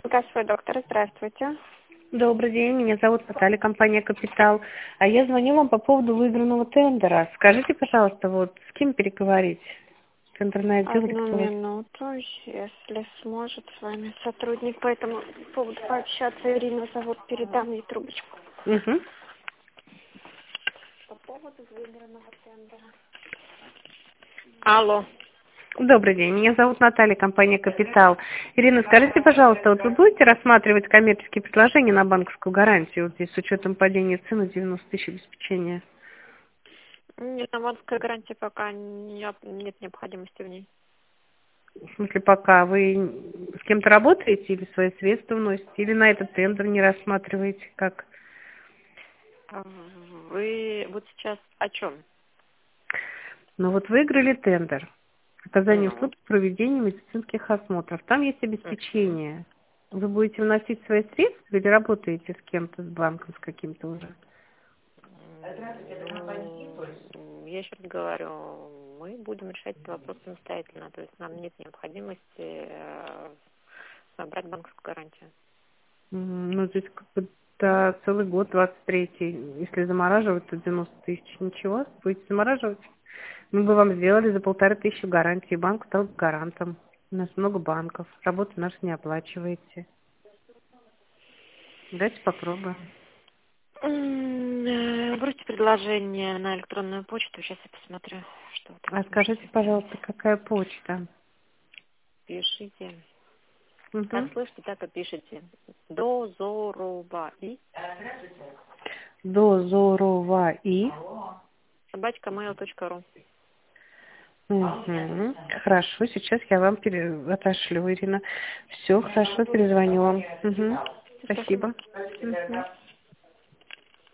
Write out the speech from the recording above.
Свой доктор, здравствуйте. Добрый день, меня зовут Наталья, компания «Капитал». А я звоню вам по поводу выигранного тендера. Скажите, пожалуйста, вот с кем переговорить? Тендерный отдел или Одну кто у вас? минуту, если сможет с вами сотрудник по этому поводу пообщаться. Ирина зовут, передам ей трубочку. Угу. По поводу выигранного тендера. Алло. Добрый день, меня зовут Наталья, компания «Капитал». Ирина, скажите, пожалуйста, вот вы будете рассматривать коммерческие предложения на банковскую гарантию, вот здесь с учетом падения цены 90 тысяч обеспечения? Нет, на банковской гарантии пока нет необходимости в ней. В смысле, пока вы с кем-то работаете или свои средства вносите, или на этот тендер не рассматриваете, как? Вы вот сейчас о чем? Ну вот выиграли тендер. Оказание Ну. услуг по проведению медицинских осмотров. Там есть обеспечение. Вы будете вносить свои средства или работаете с кем-то, с банком, с каким-то уже? Я еще раз говорю, мы будем решать этот вопрос самостоятельно. То есть нам нет необходимости брать банковскую гарантию. Ну, здесь как бы да, целый год, 23-й. Если замораживать, то 90 тысяч. Ничего, будете замораживать? Мы бы вам сделали за 1500 гарантии. Банк стал бы гарантом. У нас много банков. Работу нашу не оплачиваете. Давайте попробуем. Бросьте предложение на электронную почту. Сейчас я посмотрю, что вы там А скажите, сможете сделать. пожалуйста, какая почта? Пишите. Как Угу. слышите, так и пишите. Дозорова и Дозорова и. @mail.ru. Угу. Хорошо, сейчас я вам отошлю, Ирина. Все, хорошо, перезвоню вам. Угу. Спасибо. Спасибо. Мгм.